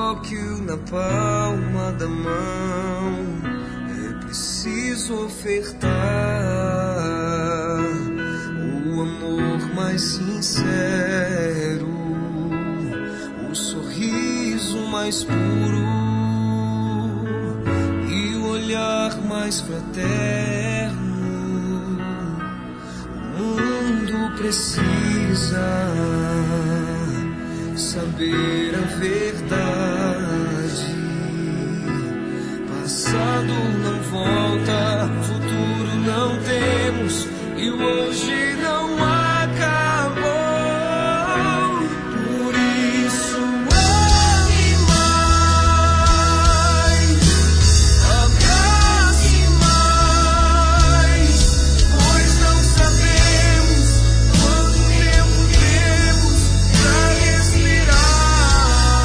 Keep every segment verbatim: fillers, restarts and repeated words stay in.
relógio na palma da mão, é preciso ofertar o amor mais sincero, o sorriso mais puro e o olhar mais fraterno. O mundo precisa saber a verdade. Passado não volta, futuro não temos e o hoje não acabou. Por isso ame mais, abrace mais, pois não sabemos quanto tempo temos pra respirar.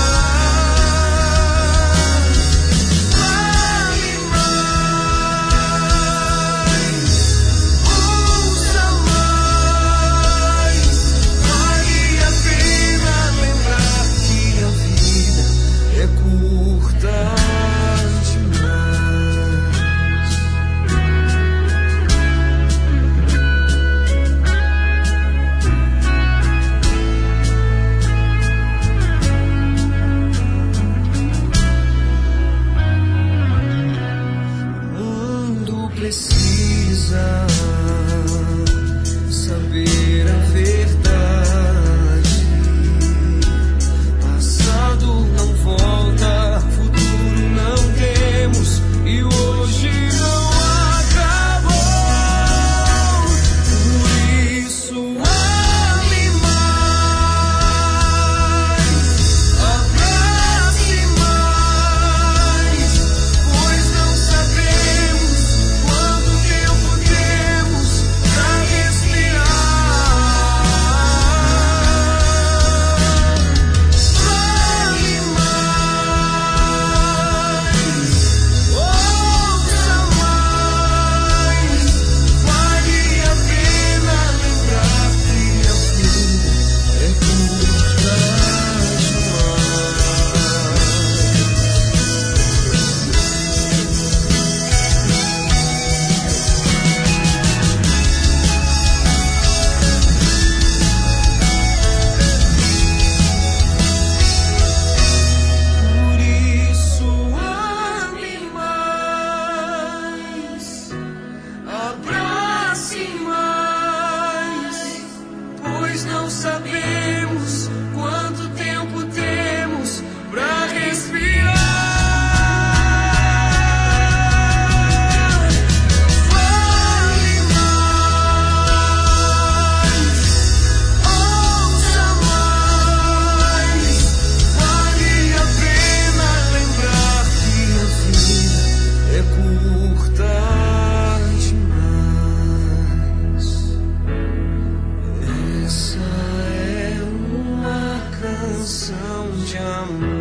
Ame mais, ouça mais, vale a pena lembrar que a vida é curta demais. O mundo precisa saber a verdade. Passado não volta, futuro não temos e o hoje não acabou. Por isso ame mais, abrace mais, pois não sabemos quanto tempo temos pra respirar. Ame mais, ouça mais, vale a pena lembrar que a vida é curta Por isso ame mais, abrace mais, pois não sabemos quanto tempo temos pra respirar. Fale mais, ouça mais, vale a pena lembrar que a vida é curta demais. Essa é uma canção de amor.